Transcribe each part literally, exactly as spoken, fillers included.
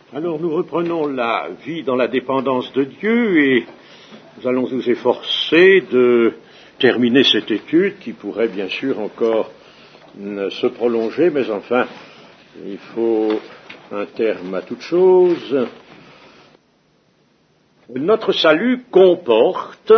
Alors nous reprenons la vie dans la dépendance de Dieu et nous allons nous efforcer de terminer cette étude qui pourrait bien sûr encore se prolonger, mais enfin il faut un terme à toute chose. Notre salut comporte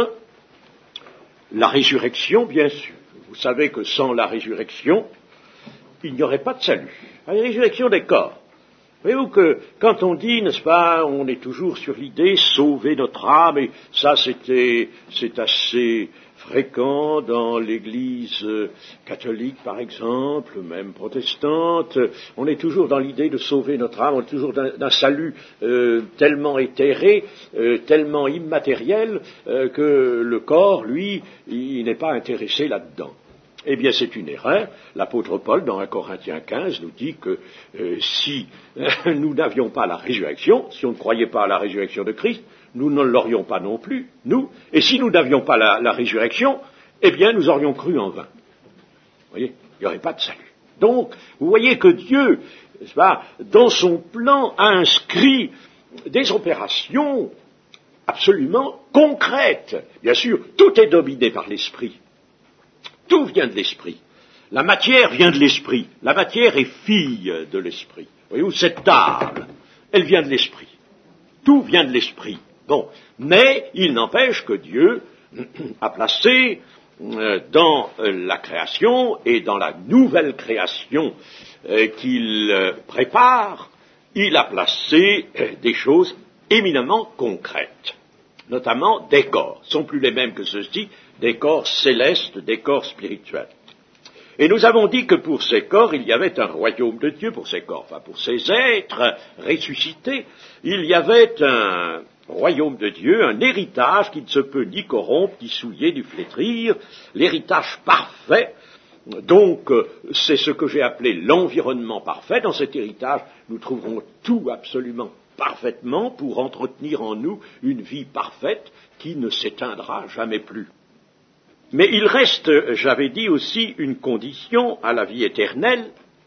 la résurrection, bien sûr. Vous savez que sans la résurrection, il n'y aurait pas de salut. La résurrection des corps. Voyez-vous que quand on dit, n'est-ce pas, on est toujours sur l'idée sauver notre âme, et ça c'était, c'est assez fréquent dans l'Église catholique par exemple, même protestante, on est toujours dans l'idée de sauver notre âme, on est toujours d'un, d'un salut euh, tellement éthéré, euh, tellement immatériel, euh, que le corps, lui, il n'est pas intéressé là-dedans. Eh bien, c'est une erreur. L'apôtre Paul, dans un Corinthiens quinze, nous dit que euh, si euh, nous n'avions pas la résurrection, si on ne croyait pas à la résurrection de Christ, nous ne l'aurions pas non plus, nous. Et si nous n'avions pas la, la résurrection, eh bien, nous aurions cru en vain. Vous voyez, il n'y aurait pas de salut. Donc, vous voyez que Dieu, n'est-ce pas, dans son plan, a inscrit des opérations absolument concrètes. Bien sûr, tout est dominé par l'esprit. Tout vient de l'esprit. La matière vient de l'esprit. La matière est fille de l'esprit. Voyez-vous, cette table, elle vient de l'esprit. Tout vient de l'esprit. Bon, mais il n'empêche que Dieu a placé dans la création et dans la nouvelle création qu'il prépare, il a placé des choses éminemment concrètes, notamment des corps. Ce ne sont plus les mêmes que ceux-ci, des corps célestes, des corps spirituels. Et nous avons dit que pour ces corps, il y avait un royaume de Dieu, pour ces corps, enfin pour ces êtres ressuscités, il y avait un royaume de Dieu, un héritage qui ne se peut ni corrompre, ni souiller, ni flétrir, l'héritage parfait. Donc, c'est ce que j'ai appelé l'environnement parfait. Dans cet héritage, nous trouverons tout absolument parfaitement pour entretenir en nous une vie parfaite qui ne s'éteindra jamais plus. Mais il reste, j'avais dit aussi, une condition à la vie éternelle,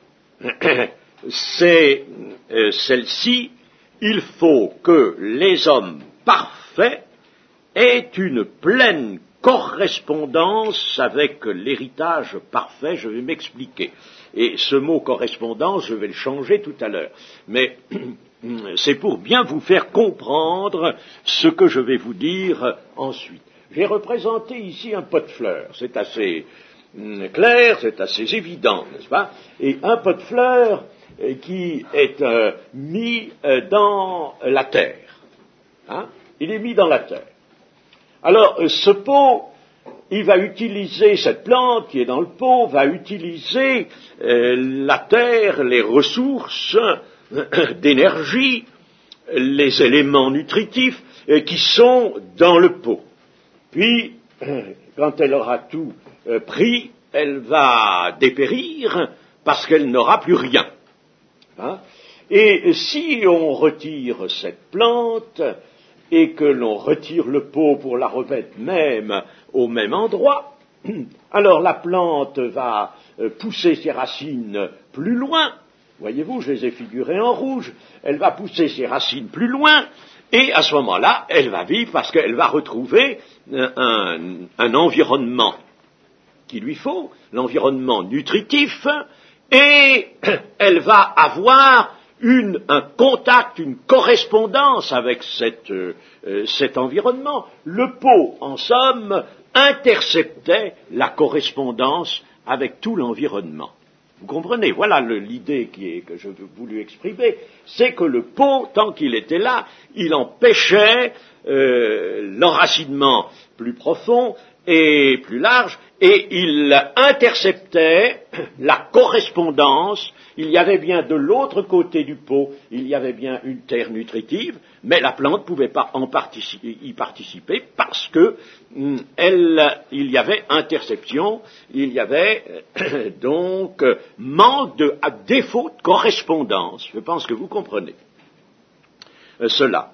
c'est euh, celle-ci, il faut que les hommes parfaits aient une pleine correspondance avec l'héritage parfait, je vais m'expliquer. Et ce mot correspondance, je vais le changer tout à l'heure. Mais c'est pour bien vous faire comprendre ce que je vais vous dire ensuite. J'ai représenté ici un pot de fleurs, c'est assez hum, clair, c'est assez évident, n'est-ce pas? Et un pot de fleurs euh, qui est euh, mis euh, dans la terre. Hein? Il est mis dans la terre. Alors, euh, ce pot, il va utiliser, cette plante qui est dans le pot, va utiliser euh, la terre, les ressources euh, d'énergie, les éléments nutritifs euh, qui sont dans le pot. Puis, quand elle aura tout euh, pris, elle va dépérir parce qu'elle n'aura plus rien. Hein? Et si on retire cette plante et que l'on retire le pot pour la remettre même au même endroit, alors la plante va euh, pousser ses racines plus loin. Voyez-vous, je les ai figurées en rouge. Elle va pousser ses racines plus loin. Et à ce moment-là, elle va vivre parce qu'elle va retrouver un, un environnement qu'il lui faut, l'environnement nutritif, et elle va avoir une, un contact, une correspondance avec cette, euh, cet environnement. Le pot, en somme, interceptait la correspondance avec tout l'environnement. Vous comprenez, voilà le, l'idée qui est, que je veux voulu exprimer, c'est que le pot, tant qu'il était là, il empêchait euh, l'enracinement plus profond et plus large, et il interceptait la correspondance. Il y avait bien de l'autre côté du pot, il y avait bien une terre nutritive, mais la plante ne pouvait pas en participer, y participer parce que hum, elle, il y avait interception, il y avait euh, donc euh, manque de, à défaut de correspondance. Je pense que vous comprenez euh, cela.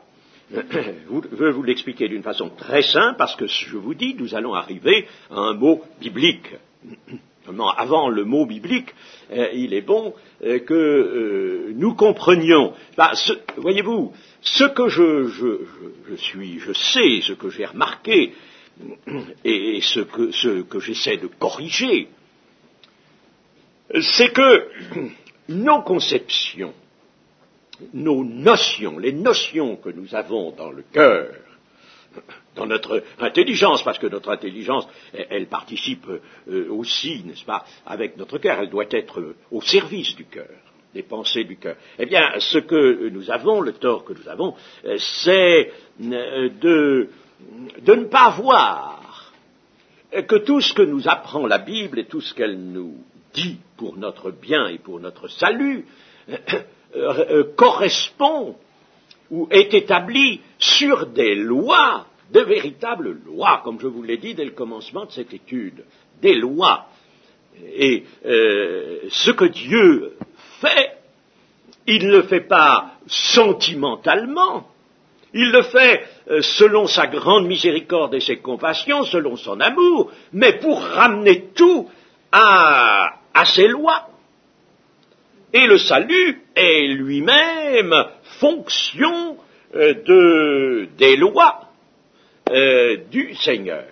Je veux vous l'expliquer d'une façon très simple parce que je vous dis, nous allons arriver à un mot biblique. Simplement, avant le mot biblique, euh, il est bon euh, que euh, nous comprenions. Bah, ce, voyez-vous, ce que je, je, je, je suis, je sais, ce que j'ai remarqué, et ce que, ce que j'essaie de corriger, c'est que nos conceptions, nos notions, les notions que nous avons dans le cœur, dans notre intelligence, parce que notre intelligence, elle, elle participe euh, aussi, n'est-ce pas, avec notre cœur, elle doit être euh, au service du cœur, des pensées du cœur. Eh bien, ce que nous avons, le tort que nous avons, euh, c'est euh, de, de ne pas voir que tout ce que nous apprend la Bible et tout ce qu'elle nous dit pour notre bien et pour notre salut euh, euh, euh, correspond ou est établi sur des lois, de véritables lois, comme je vous l'ai dit dès le commencement de cette étude, des lois. Et euh, ce que Dieu fait, il ne le fait pas sentimentalement, il le fait euh, selon sa grande miséricorde et ses compassions, selon son amour, mais pour ramener tout à, à ses lois. Et le salut est lui-même fonction euh, de, des lois euh, du Seigneur.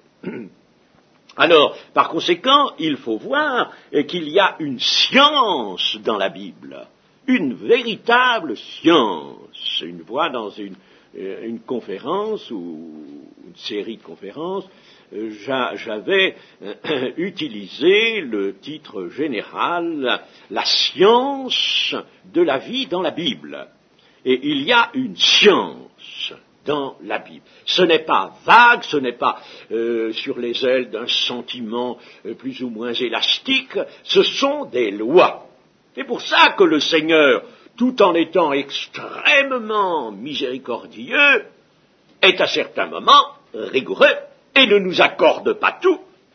Alors, par conséquent, il faut voir euh, qu'il y a une science dans la Bible, une véritable science. Une fois dans une, euh, une conférence ou une série de conférences, euh, j'a, j'avais euh, utilisé le titre général « La science de la vie dans la Bible ». Et il y a une science dans la Bible. Ce n'est pas vague, ce n'est pas euh, sur les ailes d'un sentiment euh, plus ou moins élastique, ce sont des lois. C'est pour ça que le Seigneur, tout en étant extrêmement miséricordieux, est à certains moments rigoureux et ne nous accorde pas tout.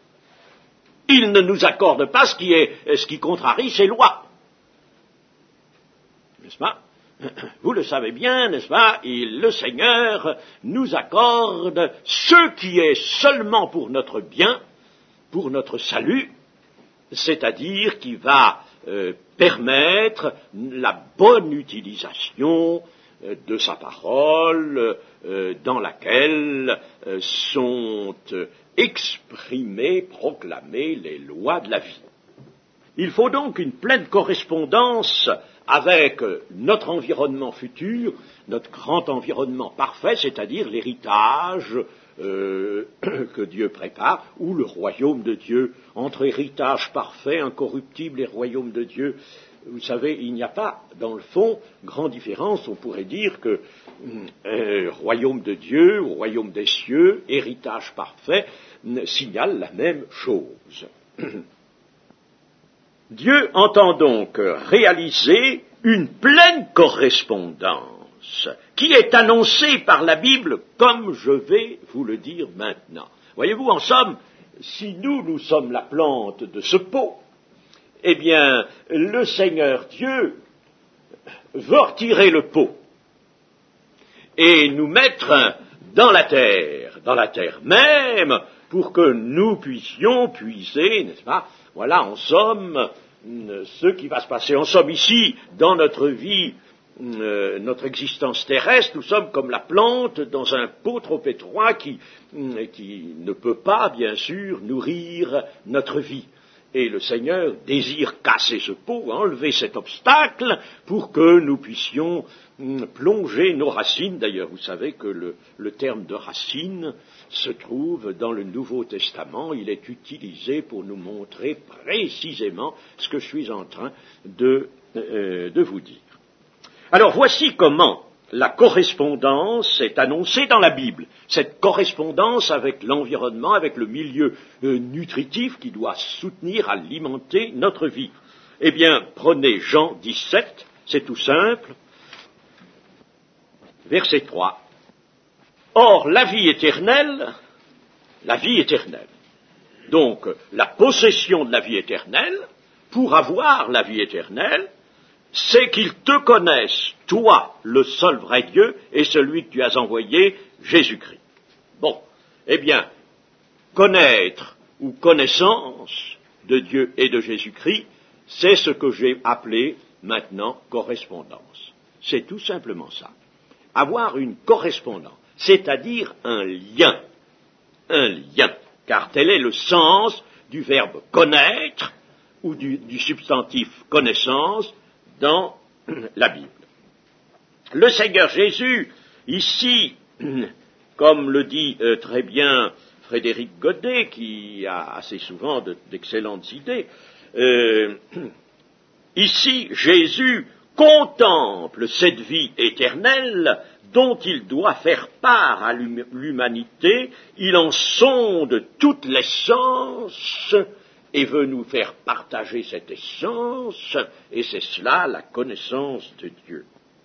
Il ne nous accorde pas ce qui est, ce qui contrarie ses lois. N'est-ce pas? Vous le savez bien, n'est-ce pas? Il, le Seigneur nous accorde ce qui est seulement pour notre bien, pour notre salut, c'est-à-dire qui va euh, permettre la bonne utilisation euh, de sa parole, euh, dans laquelle euh, sont euh, exprimées, proclamées les lois de la vie. Il faut donc une pleine correspondance avec notre environnement futur, notre grand environnement parfait, c'est-à-dire l'héritage euh, que Dieu prépare, ou le royaume de Dieu. Entre héritage parfait, incorruptible et royaume de Dieu, vous savez, il n'y a pas, dans le fond, grande différence. On pourrait dire que euh, royaume de Dieu, royaume des cieux, héritage parfait, signalent la même chose. Dieu entend donc réaliser une pleine correspondance qui est annoncée par la Bible, comme je vais vous le dire maintenant. Voyez-vous, en somme, si nous, nous sommes la plante de ce pot, eh bien, le Seigneur Dieu veut retirer le pot et nous mettre dans la terre, dans la terre même, pour que nous puissions puiser, n'est-ce pas? Voilà, en somme, ce qui va se passer. En somme, ici, dans notre vie, euh, notre existence terrestre, nous sommes comme la plante dans un pot trop étroit qui, qui ne peut pas, bien sûr, nourrir notre vie. Et le Seigneur désire casser ce pot, enlever cet obstacle, pour que nous puissions plonger nos racines. D'ailleurs, vous savez que le, le terme de racine se trouve dans le Nouveau Testament. Il est utilisé pour nous montrer précisément ce que je suis en train de, euh, de vous dire. Alors, voici comment la correspondance est annoncée dans la Bible. Cette correspondance avec l'environnement, avec le milieu euh, nutritif qui doit soutenir, alimenter notre vie. Eh bien, prenez Jean dix-sept, c'est tout simple. Verset trois. Or, la vie éternelle, la vie éternelle, donc la possession de la vie éternelle, pour avoir la vie éternelle, c'est qu'ils te connaissent, toi, le seul vrai Dieu, et celui que tu as envoyé, Jésus-Christ. Bon, eh bien, connaître ou connaissance de Dieu et de Jésus-Christ, c'est ce que j'ai appelé maintenant correspondance. C'est tout simplement ça. Avoir une correspondance, c'est-à-dire un lien. Un lien, car tel est le sens du verbe connaître ou du, du substantif connaissance dans la Bible. Le Seigneur Jésus, ici, comme le dit euh, très bien Frédéric Godet, qui a assez souvent de, d'excellentes idées, euh, ici, Jésus contemple cette vie éternelle dont il doit faire part à l'humanité, il en sonde toute l'essence et veut nous faire partager cette essence, et c'est cela la connaissance de Dieu.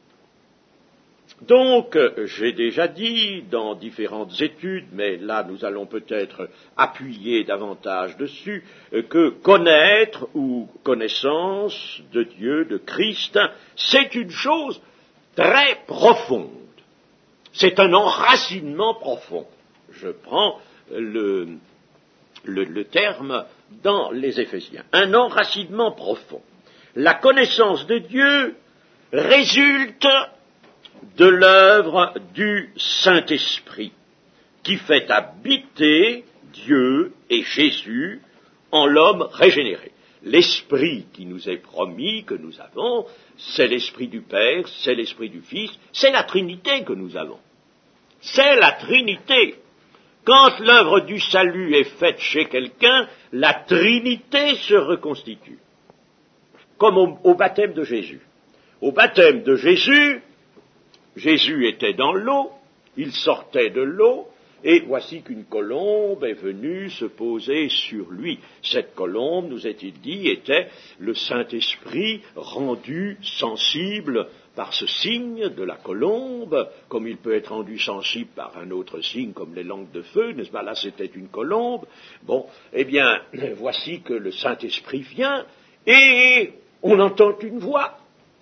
Donc, j'ai déjà dit dans différentes études, mais là nous allons peut-être appuyer davantage dessus, que connaître ou connaissance de Dieu, de Christ, c'est une chose très profonde. C'est un enracinement profond. Je prends le, le, le terme dans les Éphésiens. Un enracinement profond. La connaissance de Dieu résulte de l'œuvre du Saint-Esprit, qui fait habiter Dieu et Jésus en l'homme régénéré. L'Esprit qui nous est promis, que nous avons, c'est l'Esprit du Père, c'est l'Esprit du Fils, c'est la Trinité que nous avons. C'est la Trinité. Quand l'œuvre du salut est faite chez quelqu'un, la Trinité se reconstitue. Comme au, au baptême de Jésus. Au baptême de Jésus, Jésus était dans l'eau, il sortait de l'eau, et voici qu'une colombe est venue se poser sur lui. Cette colombe, nous est-il dit, était le Saint-Esprit rendu sensible par ce signe de la colombe, comme il peut être rendu sensible par un autre signe, comme les langues de feu, n'est-ce pas? Là, c'était une colombe. Bon, eh bien, voici que le Saint-Esprit vient, et on entend une voix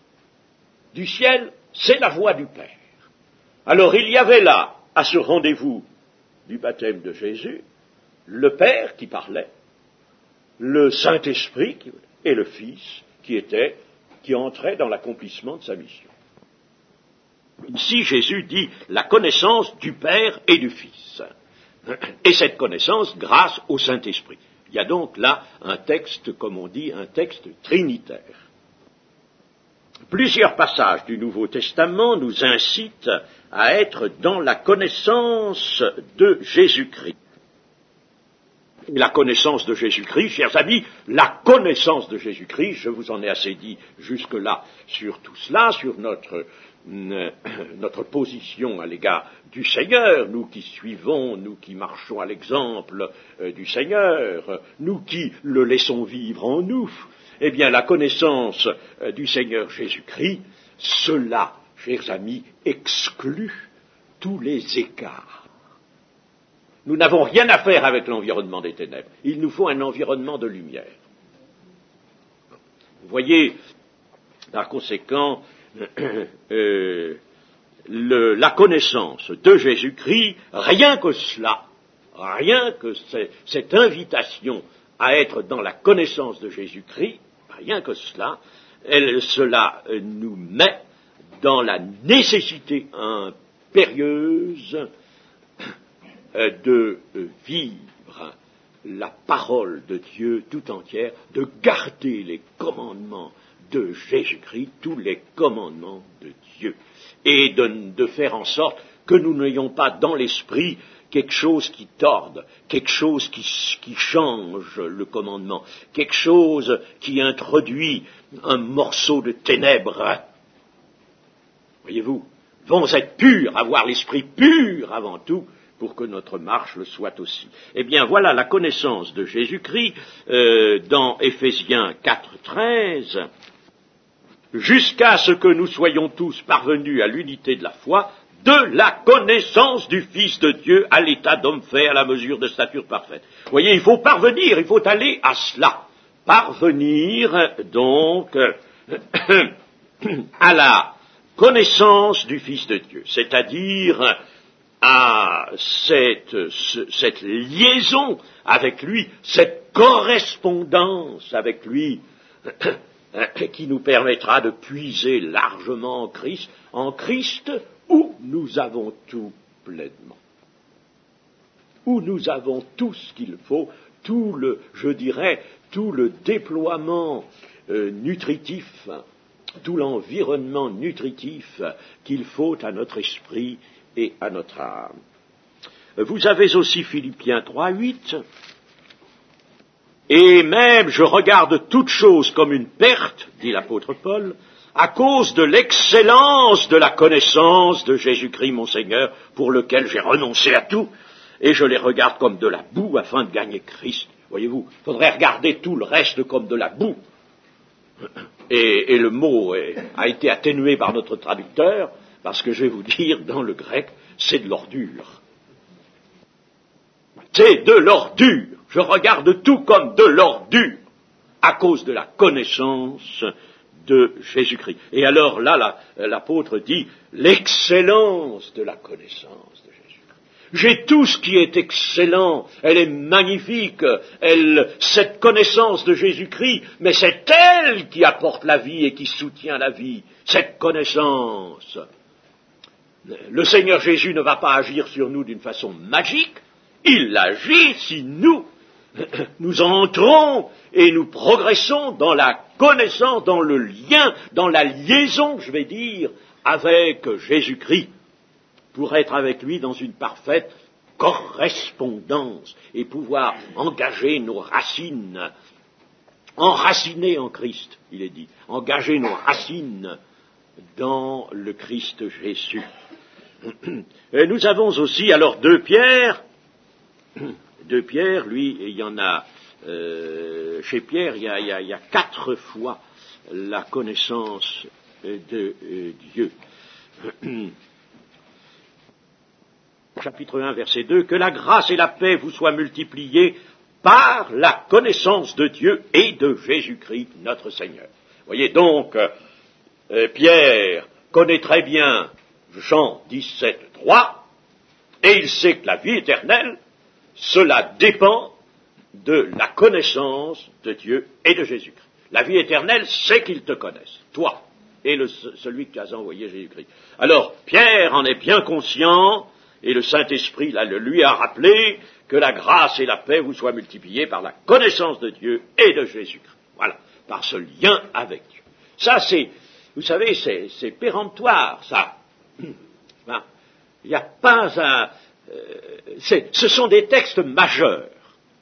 du ciel, c'est la voix du Père. Alors, il y avait là, à ce rendez-vous du baptême de Jésus, le Père qui parlait, le Saint-Esprit qui, et le Fils qui était, qui entrait dans l'accomplissement de sa mission. Ici, Jésus dit la connaissance du Père et du Fils. Et cette connaissance grâce au Saint-Esprit. Il y a donc là un texte, comme on dit, un texte trinitaire. Plusieurs passages du Nouveau Testament nous incitent à être dans la connaissance de Jésus-Christ. La connaissance de Jésus-Christ, chers amis, la connaissance de Jésus-Christ, je vous en ai assez dit jusque-là sur tout cela, sur notre, euh, notre position à l'égard du Seigneur, nous qui suivons, nous qui marchons à l'exemple euh, du Seigneur, nous qui le laissons vivre en nous. Eh bien, la connaissance euh, du Seigneur Jésus-Christ, cela, chers amis, exclut tous les écarts. Nous n'avons rien à faire avec l'environnement des ténèbres. Il nous faut un environnement de lumière. Vous voyez, par conséquent, euh, le, la connaissance de Jésus-Christ, rien que cela, rien que cette invitation à être dans la connaissance de Jésus-Christ, rien que cela, elle, cela nous met dans la nécessité impérieuse de vivre la parole de Dieu tout entière, de garder les commandements de Jésus-Christ, tous les commandements de Dieu, et de, de faire en sorte que nous n'ayons pas dans l'esprit quelque chose qui torde, quelque chose qui, qui change le commandement, quelque chose qui introduit un morceau de ténèbres. Voyez-vous, vont être purs, avoir l'esprit pur avant tout, pour que notre marche le soit aussi. Eh bien, voilà la connaissance de Jésus-Christ euh, dans Éphésiens quatre, treize, jusqu'à ce que nous soyons tous parvenus à l'unité de la foi, de la connaissance du Fils de Dieu à l'état d'homme fait à la mesure de stature parfaite. Vous voyez, il faut parvenir, il faut aller à cela. Parvenir, donc, à la connaissance du Fils de Dieu, c'est-à-dire à cette, ce, cette liaison avec lui, cette correspondance avec lui, qui nous permettra de puiser largement en Christ, en Christ où nous avons tout pleinement, où nous avons tout ce qu'il faut, tout le, je dirais, tout le déploiement euh, nutritif, tout l'environnement nutritif qu'il faut à notre esprit et à notre âme. Vous avez aussi Philippiens trois, huit. Et même je regarde toute chose comme une perte, dit l'apôtre Paul, à cause de l'excellence de la connaissance de Jésus-Christ mon Seigneur, pour lequel j'ai renoncé à tout, et je les regarde comme de la boue afin de gagner Christ. Voyez-vous, il faudrait regarder tout le reste comme de la boue. Et, et le mot est, a été atténué par notre traducteur, parce que je vais vous dire, dans le grec, c'est de l'ordure. C'est de l'ordure. Je regarde tout comme de l'ordure, à cause de la connaissance de Jésus-Christ. Et alors là, la, l'apôtre dit, l'excellence de la connaissance de Jésus-Christ. J'ai tout ce qui est excellent, elle est magnifique, elle, cette connaissance de Jésus-Christ, mais c'est elle qui apporte la vie et qui soutient la vie, cette connaissance. Le Seigneur Jésus ne va pas agir sur nous d'une façon magique, il agit si nous, nous entrons et nous progressons dans la connaissance, dans le lien, dans la liaison, je vais dire, avec Jésus-Christ, pour être avec lui dans une parfaite correspondance et pouvoir engager nos racines, enraciner en Christ, il est dit, engager nos racines dans le Christ Jésus. Et nous avons aussi, alors, deux Pierre, deux Pierre, lui, il y en a, euh, chez Pierre, il y a, il, y a, il y a quatre fois la connaissance de euh, Dieu. Chapitre un, verset deux, que la grâce et la paix vous soient multipliées par la connaissance de Dieu et de Jésus-Christ, notre Seigneur. Vous voyez donc, euh, Pierre connaît très bien Jean dix-sept, trois, et il sait que la vie éternelle, cela dépend de la connaissance de Dieu et de Jésus-Christ. La vie éternelle, c'est qu'ils te connaissent, toi, et le, celui que tu as envoyé, Jésus-Christ. Alors, Pierre en est bien conscient, et le Saint-Esprit là, le lui a rappelé que la grâce et la paix vous soient multipliées par la connaissance de Dieu et de Jésus-Christ. Voilà, par ce lien avec Dieu. Ça, c'est, vous savez, c'est, c'est péremptoire, ça. Il n'y a pas un... Euh, ce sont des textes majeurs.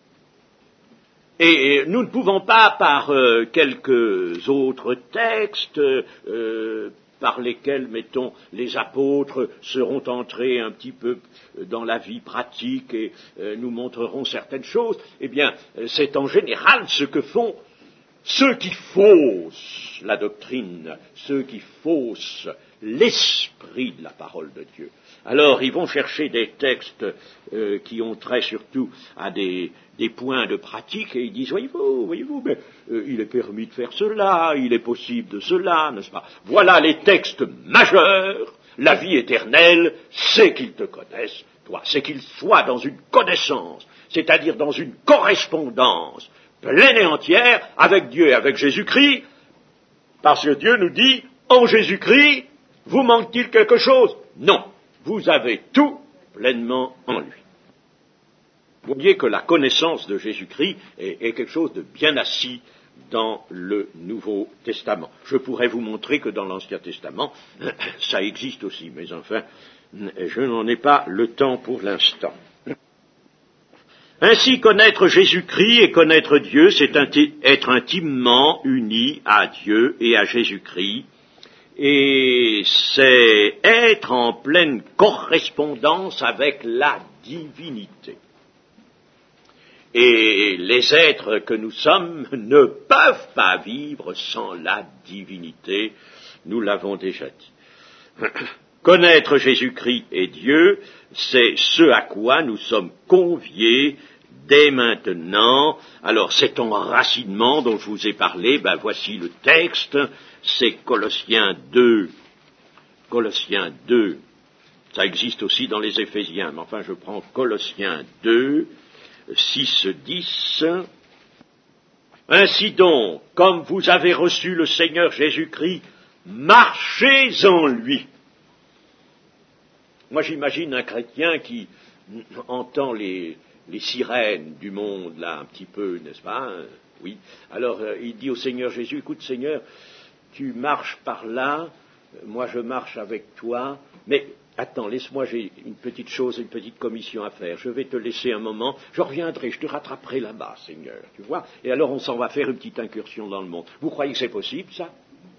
Et nous ne pouvons pas, par euh, quelques autres textes, euh, par lesquels, mettons, les apôtres seront entrés un petit peu dans la vie pratique et euh, nous montreront certaines choses, eh bien, c'est en général ce que font ceux qui faussent la doctrine, ceux qui faussent l'esprit de la parole de Dieu. Alors, ils vont chercher des textes euh, qui ont trait surtout à des, des points de pratique, et ils disent, voyez-vous, voyez-vous, mais euh, il est permis de faire cela, il est possible de cela, n'est-ce pas? Voilà les textes majeurs. La vie éternelle, c'est qu'ils te connaissent, toi, c'est qu'ils soient dans une connaissance, c'est-à-dire dans une correspondance pleine et entière avec Dieu et avec Jésus-Christ, parce que Dieu nous dit, en Jésus-Christ, vous manque-t-il quelque chose? Non. Vous avez tout pleinement en lui. Vous voyez que la connaissance de Jésus-Christ est, est quelque chose de bien assis dans le Nouveau Testament. Je pourrais vous montrer que dans l'Ancien Testament, ça existe aussi, mais enfin, je n'en ai pas le temps pour l'instant. Ainsi, connaître Jésus-Christ et connaître Dieu, c'est être intimement uni à Dieu et à Jésus-Christ, et c'est être en pleine correspondance avec la divinité. Et les êtres que nous sommes ne peuvent pas vivre sans la divinité, nous l'avons déjà dit. Connaître Jésus-Christ et Dieu, c'est ce à quoi nous sommes conviés dès maintenant. Alors cet enracinement dont je vous ai parlé, ben voici le texte, c'est Colossiens deux, Colossiens deux, Ça existe aussi dans les Éphésiens, mais enfin je prends Colossiens deux, six, dix. Ainsi donc, comme vous avez reçu le Seigneur Jésus-Christ, marchez en lui. Moi j'imagine un chrétien qui entend les, les sirènes du monde, là, un petit peu, n'est-ce pas, hein, oui. Alors euh, il dit au Seigneur Jésus, écoute Seigneur, tu marches par là, moi je marche avec toi, mais attends, laisse-moi, j'ai une petite chose, une petite commission à faire, je vais te laisser un moment, je reviendrai, je te rattraperai là-bas, Seigneur, tu vois, et alors on s'en va faire une petite incursion dans le monde. Vous croyez que c'est possible, ça?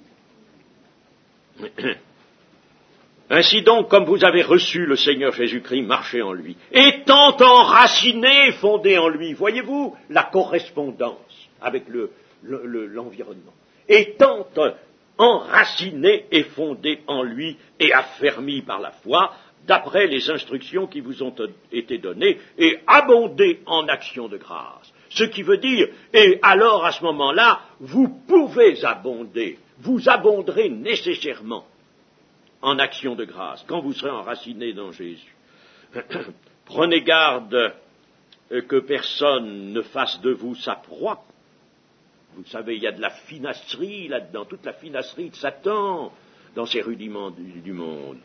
Ainsi donc, comme vous avez reçu le Seigneur Jésus-Christ, marchez en lui, étant enraciné et fondé en lui, voyez-vous la correspondance avec le, le, le, l'environnement, étant enraciné et fondé en lui et affermi par la foi, d'après les instructions qui vous ont été données, et abondé en actions de grâce. Ce qui veut dire, et alors à ce moment-là, vous pouvez abonder, vous abonderez nécessairement en action de grâce, quand vous serez enraciné dans Jésus. Prenez garde que personne ne fasse de vous sa proie. Vous savez, il y a de la finasserie là-dedans, toute la finasserie de Satan dans ces rudiments du, du monde.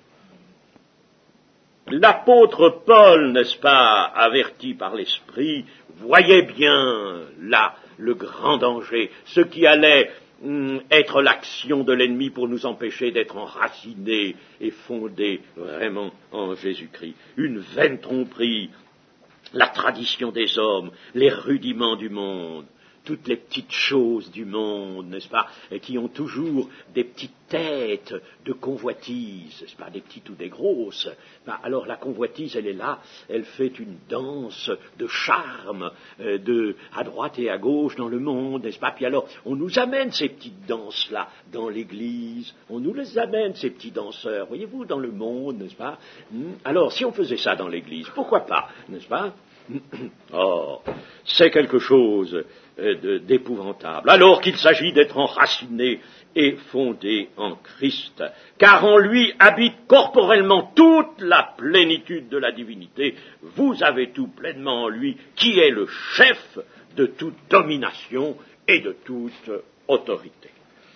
L'apôtre Paul, n'est-ce pas, averti par l'Esprit, voyait bien là le grand danger, ce qui allait être l'action de l'ennemi pour nous empêcher d'être enracinés et fondés vraiment en Jésus-Christ. Une vaine tromperie, la tradition des hommes, les rudiments du monde, toutes les petites choses du monde, n'est-ce pas, et qui ont toujours des petites têtes de convoitise, n'est-ce pas, des petites ou des grosses. Ben, alors la convoitise, elle est là, elle fait une danse de charme, euh, de à droite et à gauche dans le monde, n'est-ce pas. Puis alors, on nous amène ces petites danses-là dans l'Église, on nous les amène, ces petits danseurs, voyez-vous, dans le monde, n'est-ce pas. Alors, si on faisait ça dans l'Église, pourquoi pas, n'est-ce pas. Oh, c'est quelque chose d'épouvantable, alors qu'il s'agit d'être enraciné et fondé en Christ, car en lui habite corporellement toute la plénitude de la divinité. Vous avez tout pleinement en lui, qui est le chef de toute domination et de toute autorité.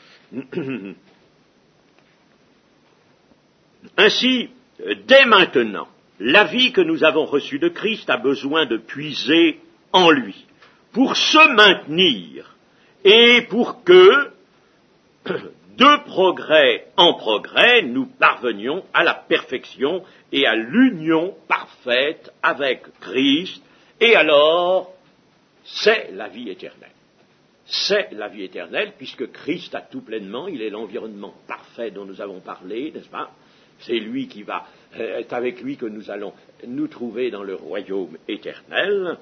Ainsi, dès maintenant, la vie que nous avons reçue de Christ a besoin de puiser en lui, pour se maintenir, et pour que, de progrès en progrès, nous parvenions à la perfection et à l'union parfaite avec Christ, et alors, c'est la vie éternelle. C'est la vie éternelle, puisque Christ a tout pleinement, il est l'environnement parfait dont nous avons parlé, n'est-ce pas? C'est lui qui va, euh, est avec lui que nous allons nous trouver dans le royaume éternel.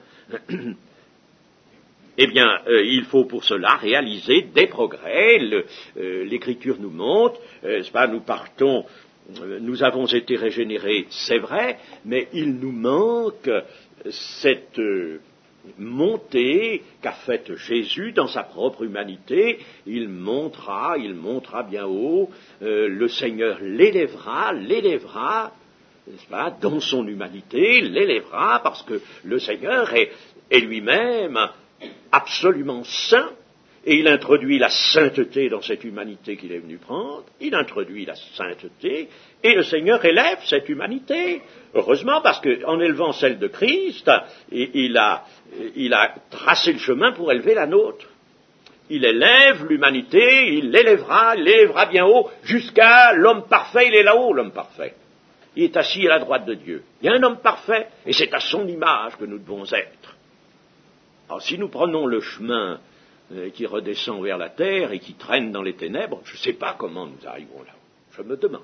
Eh bien, euh, il faut pour cela réaliser des progrès. Le, euh, L'Écriture nous montre, euh, c'est pas, nous partons, euh, nous avons été régénérés, c'est vrai, mais il nous manque cette euh, montée qu'a faite Jésus dans sa propre humanité. Il montera, il montera bien haut, euh, le Seigneur l'élèvera, l'élèvera, n'est-ce pas, dans son humanité, l'élèvera, parce que le Seigneur est, est lui-même absolument saint, et il introduit la sainteté dans cette humanité qu'il est venu prendre, il introduit la sainteté, et le Seigneur élève cette humanité. Heureusement, parce qu'en élevant celle de Christ, il a, il a tracé le chemin pour élever la nôtre. Il élève l'humanité, il l'élèvera, il l'élèvera bien haut, jusqu'à l'homme parfait. Il est là-haut, l'homme parfait. Il est assis à la droite de Dieu. Il y a un homme parfait, et c'est à son image que nous devons être. Alors, si nous prenons le chemin euh, qui redescend vers la terre et qui traîne dans les ténèbres, je ne sais pas comment nous arriverons là. Je me demande.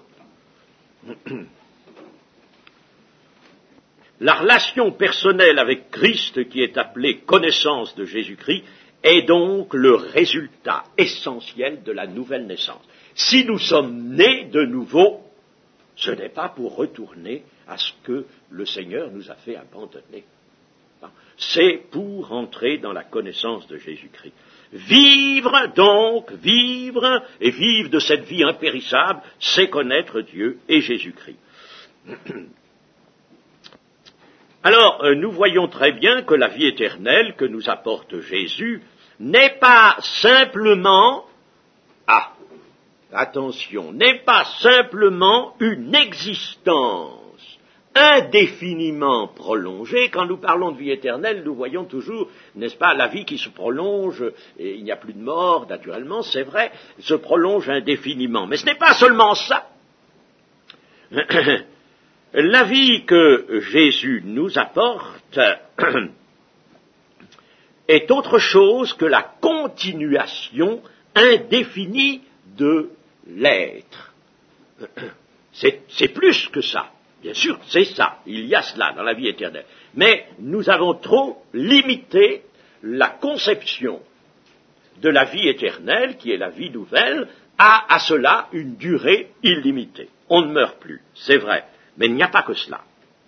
La relation personnelle avec Christ, qui est appelée connaissance de Jésus-Christ, est donc le résultat essentiel de la nouvelle naissance. Si nous sommes nés de nouveau, ce n'est pas pour retourner à ce que le Seigneur nous a fait abandonner. C'est pour entrer dans la connaissance de Jésus-Christ. Vivre donc, vivre, et vivre de cette vie impérissable, c'est connaître Dieu et Jésus-Christ. Alors, nous voyons très bien que la vie éternelle que nous apporte Jésus n'est pas simplement, ah, attention, n'est pas simplement une existence indéfiniment prolongée. Quand nous parlons de vie éternelle, nous voyons toujours, n'est-ce pas, la vie qui se prolonge, et il n'y a plus de mort, naturellement, c'est vrai, se prolonge indéfiniment. Mais ce n'est pas seulement ça. La vie que Jésus nous apporte est autre chose que la continuation indéfinie de l'être. C'est, c'est plus que ça. Bien sûr, c'est ça. Il y a cela dans la vie éternelle. Mais nous avons trop limité la conception de la vie éternelle, qui est la vie nouvelle, à, à cela une durée illimitée. On ne meurt plus, c'est vrai. Mais il n'y a pas que cela.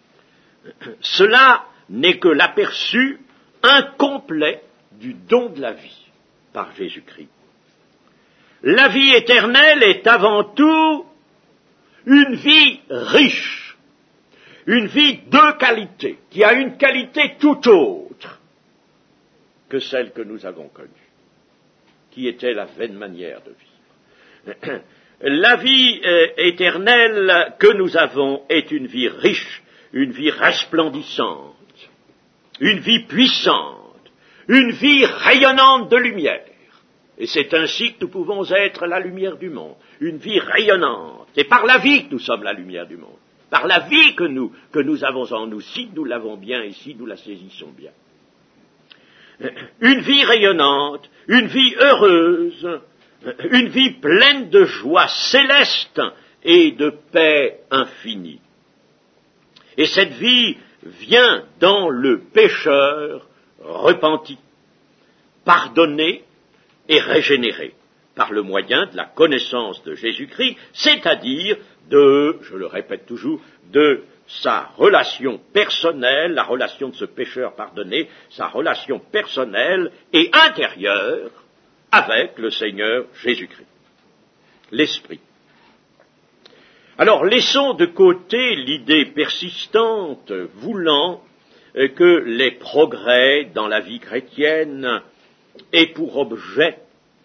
Cela n'est que l'aperçu incomplet du don de la vie par Jésus-Christ. La vie éternelle est avant tout une vie riche, une vie de qualité, qui a une qualité tout autre que celle que nous avons connue, qui était la vaine manière de vivre. La vie euh, éternelle que nous avons est une vie riche, une vie resplendissante, une vie puissante, une vie rayonnante de lumière. Et c'est ainsi que nous pouvons être la lumière du monde, une vie rayonnante. C'est par la vie que nous sommes la lumière du monde, par la vie que nous, que nous avons en nous, si nous l'avons bien et si nous la saisissons bien. Une vie rayonnante, une vie heureuse, une vie pleine de joie céleste et de paix infinie. Et cette vie vient dans le pécheur repenti, pardonné et régénéré par le moyen de la connaissance de Jésus-Christ, c'est-à-dire de, je le répète toujours, de sa relation personnelle, la relation de ce pécheur pardonné, sa relation personnelle et intérieure avec le Seigneur Jésus-Christ, l'Esprit. Alors, laissons de côté l'idée persistante voulant que les progrès dans la vie chrétienne aient pour objet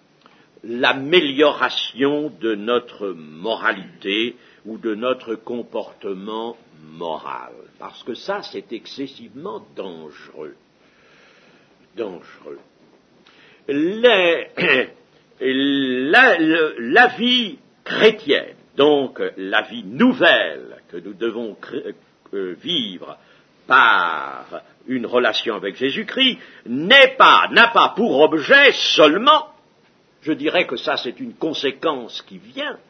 l'amélioration de notre moralité ou de notre comportement moral, parce que ça, c'est excessivement dangereux. Dangereux. Les, la, la, la vie chrétienne, donc la vie nouvelle que nous devons euh, vivre par une relation avec Jésus-Christ, n'est pas, n'a pas pour objet seulement, je dirais que ça c'est une conséquence qui vient,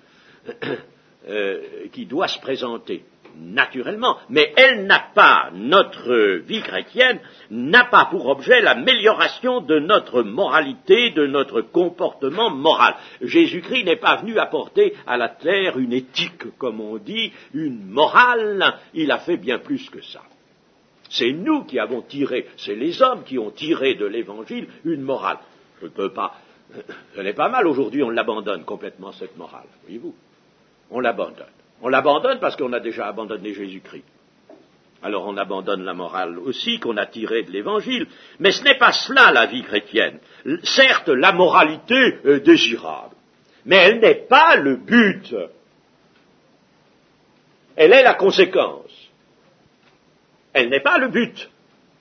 euh, qui doit se présenter naturellement, mais elle n'a pas, notre vie chrétienne n'a pas pour objet l'amélioration de notre moralité, de notre comportement moral. Jésus-Christ n'est pas venu apporter à la terre une éthique, comme on dit, une morale, il a fait bien plus que ça. C'est nous qui avons tiré, c'est les hommes qui ont tiré de l'Évangile une morale. Je ne peux pas, ce n'est pas mal aujourd'hui, on l'abandonne complètement cette morale, voyez-vous, on l'abandonne. On l'abandonne parce qu'on a déjà abandonné Jésus-Christ. Alors on abandonne la morale aussi qu'on a tirée de l'Évangile. Mais ce n'est pas cela la vie chrétienne. Certes, la moralité est désirable, mais elle n'est pas le but. Elle est la conséquence. Elle n'est pas le but.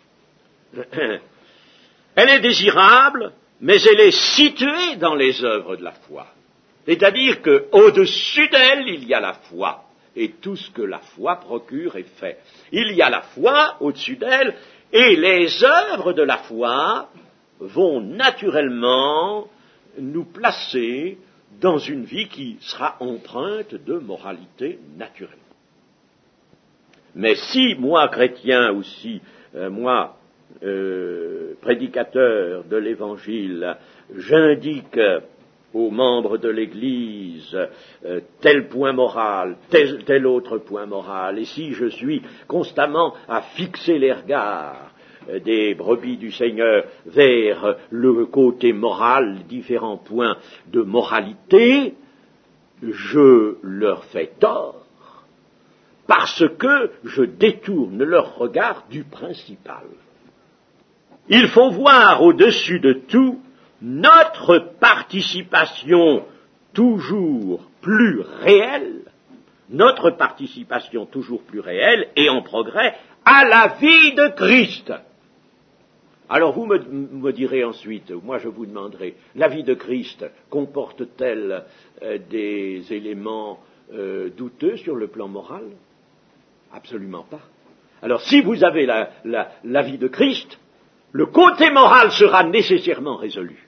Elle est désirable, mais elle est située dans les œuvres de la foi. C'est-à-dire qu'au-dessus d'elle, il y a la foi, et tout ce que la foi procure est fait. Il y a la foi au-dessus d'elle, et les œuvres de la foi vont naturellement nous placer dans une vie qui sera empreinte de moralité naturelle. Mais si moi, chrétien, ou si euh, moi, euh, prédicateur de l'Évangile, j'indique aux membres de l'Église euh, tel point moral, tel, tel autre point moral, et si je suis constamment à fixer les regards euh, des brebis du Seigneur vers le côté moral, différents points de moralité, je leur fais tort, parce que je détourne leur regard du principal. Il faut voir au-dessus de tout notre participation toujours plus réelle, notre participation toujours plus réelle et en progrès à la vie de Christ. Alors vous me, me direz ensuite, moi je vous demanderai, la vie de Christ comporte-t-elle euh, des éléments euh, douteux sur le plan moral? Absolument pas. Alors si vous avez la, la, la vie de Christ, le côté moral sera nécessairement résolu.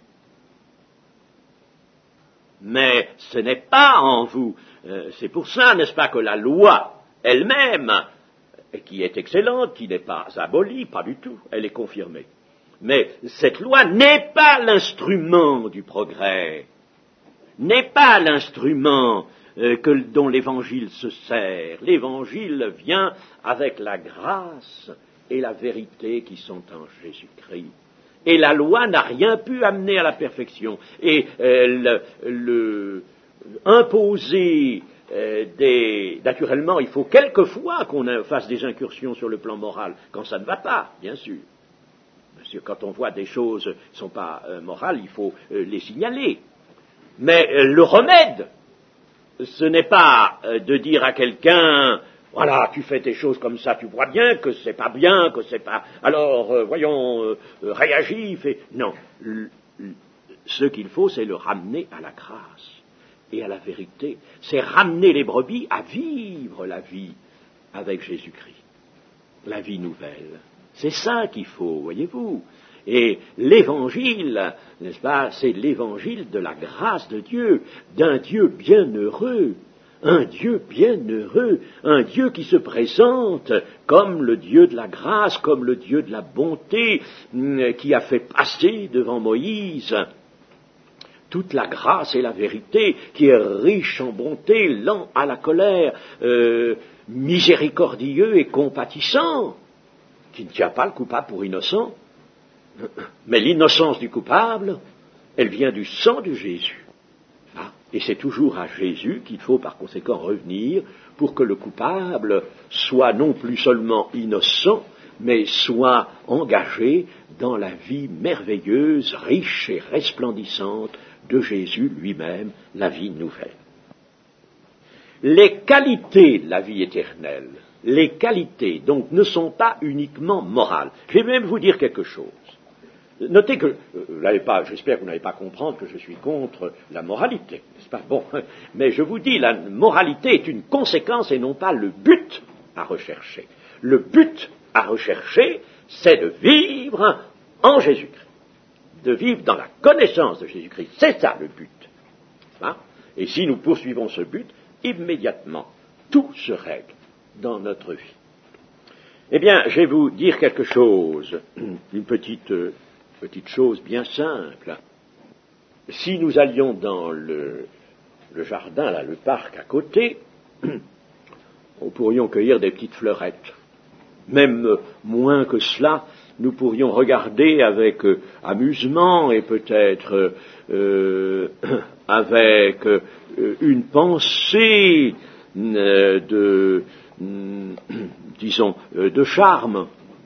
Mais ce n'est pas en vous. Euh, c'est pour ça, n'est-ce pas, que la loi elle-même, qui est excellente, qui n'est pas abolie, pas du tout, elle est confirmée. Mais cette loi n'est pas l'instrument du progrès, n'est pas l'instrument euh, que, dont l'Évangile se sert. L'Évangile vient avec la grâce et la vérité qui sont en Jésus-Christ. Et la loi n'a rien pu amener à la perfection. Et euh, le, le imposer euh, des... Naturellement, il faut quelquefois qu'on fasse des incursions sur le plan moral, quand ça ne va pas, bien sûr. Parce que quand on voit des choses qui ne sont pas euh, morales, il faut euh, les signaler. Mais euh, le remède, ce n'est pas euh, de dire à quelqu'un... Voilà, tu fais tes choses comme ça, tu vois bien que c'est pas bien, que c'est pas... Alors, euh, voyons, euh, euh, réagis, fais... Non, l- l- ce qu'il faut, c'est le ramener à la grâce et à la vérité. C'est ramener les brebis à vivre la vie avec Jésus-Christ, la vie nouvelle. C'est ça qu'il faut, voyez-vous. Et l'évangile, n'est-ce pas, c'est l'évangile de la grâce de Dieu, d'un Dieu bienheureux. Un Dieu bienheureux, un Dieu qui se présente comme le Dieu de la grâce, comme le Dieu de la bonté, qui a fait passer devant Moïse toute la grâce et la vérité, qui est riche en bonté, lent à la colère, euh, miséricordieux et compatissant, qui ne tient pas le coupable pour innocent. Mais l'innocence du coupable, elle vient du sang de Jésus. Et c'est toujours à Jésus qu'il faut par conséquent revenir pour que le coupable soit non plus seulement innocent, mais soit engagé dans la vie merveilleuse, riche et resplendissante de Jésus lui-même, la vie nouvelle. Les qualités de la vie éternelle, les qualités donc ne sont pas uniquement morales. Je vais même vous dire quelque chose. Notez que, vous n'allez pas, j'espère que vous n'allez pas comprendre que je suis contre la moralité, n'est-ce pas? Bon, mais je vous dis, la moralité est une conséquence et non pas le but à rechercher. Le but à rechercher, c'est de vivre en Jésus-Christ, de vivre dans la connaissance de Jésus-Christ. C'est ça le but. Hein? Et si nous poursuivons ce but, immédiatement, tout se règle dans notre vie. Eh bien, je vais vous dire quelque chose, une petite... Petite chose bien simple. Si nous allions dans le, le jardin, là, le parc à côté, nous pourrions cueillir des petites fleurettes. Même moins que cela, nous pourrions regarder avec euh, amusement et peut-être euh, avec euh, une pensée euh, de, euh, disons, euh, de charme,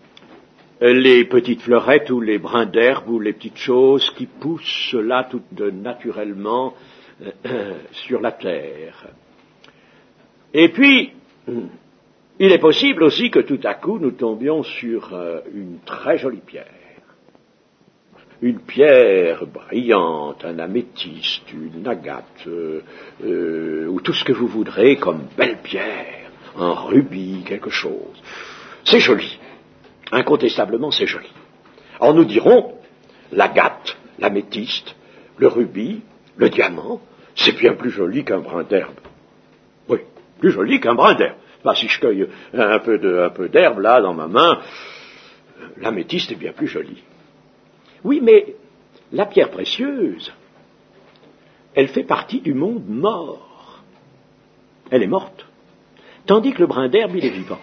les petites fleurettes ou les brins d'herbe ou les petites choses qui poussent là tout naturellement euh, sur la terre. Et puis, il est possible aussi que tout à coup nous tombions sur euh, une très jolie pierre. Une pierre brillante, un améthyste, une agate, euh, euh, ou tout ce que vous voudrez comme belle pierre, un rubis, quelque chose. C'est joli. Incontestablement, c'est joli. Alors nous dirons, l'agate, l'améthyste, le rubis, le diamant, c'est bien plus joli qu'un brin d'herbe. Oui, plus joli qu'un brin d'herbe. Bah, si je cueille un peu de, un peu d'herbe là dans ma main, l'améthyste est bien plus joli. Oui, mais la pierre précieuse, elle fait partie du monde mort. Elle est morte. Tandis que le brin d'herbe, il est vivant.